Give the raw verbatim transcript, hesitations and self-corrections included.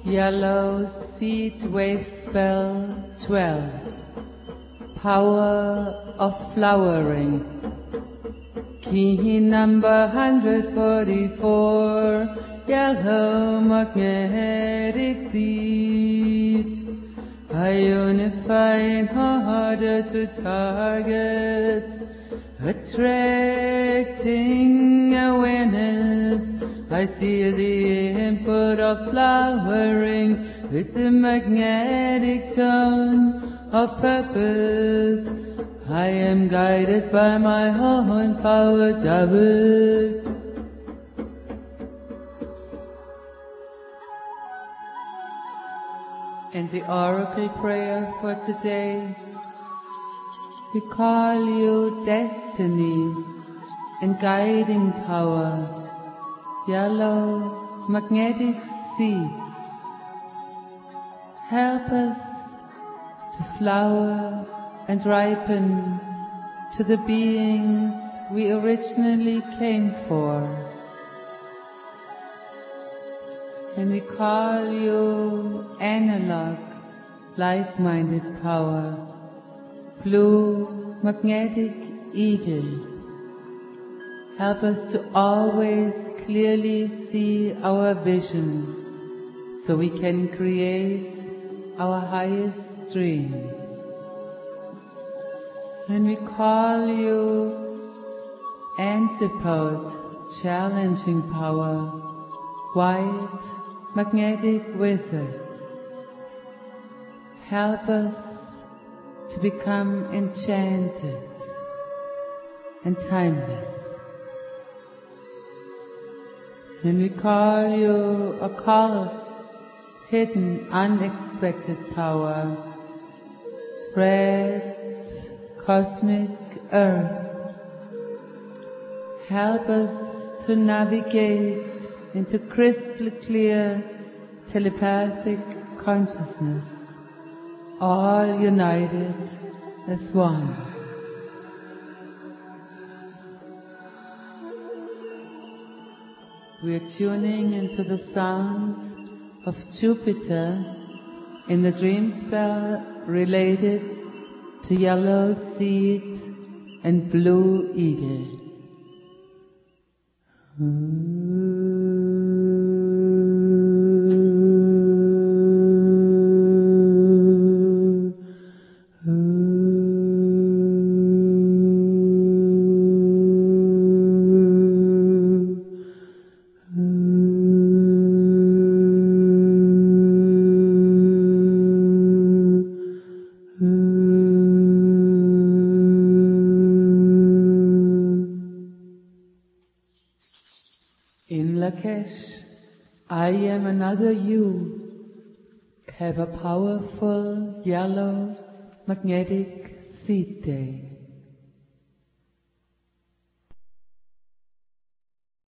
Yellow Seed Wave Spell twelve. Power of Flowering. Key number one hundred forty-four. Yellow Magnetic Seed. I unify in order to target, attracting awareness. I see the input of flowering with the magnetic tone of purpose. I am guided by my own power doubled. And the oracle prayer for today. We call you destiny and guiding power. Yellow magnetic seed. Help us to flower and ripen to the beings we originally came for. And we call you analog, like-minded power, blue magnetic eagle. Help us to always clearly see our vision so we can create our highest dream. And we call you antipode, challenging power, white magnetic wizard. Help us to become enchanted and timeless. And we call you occult, hidden, unexpected power, red cosmic earth. Help us to navigate into crystal clear telepathic consciousness, all united as one. We are tuning into the sound of Jupiter in the dream spell related to yellow seed and blue eagle. I am another you. Have a powerful yellow magnetic seed day.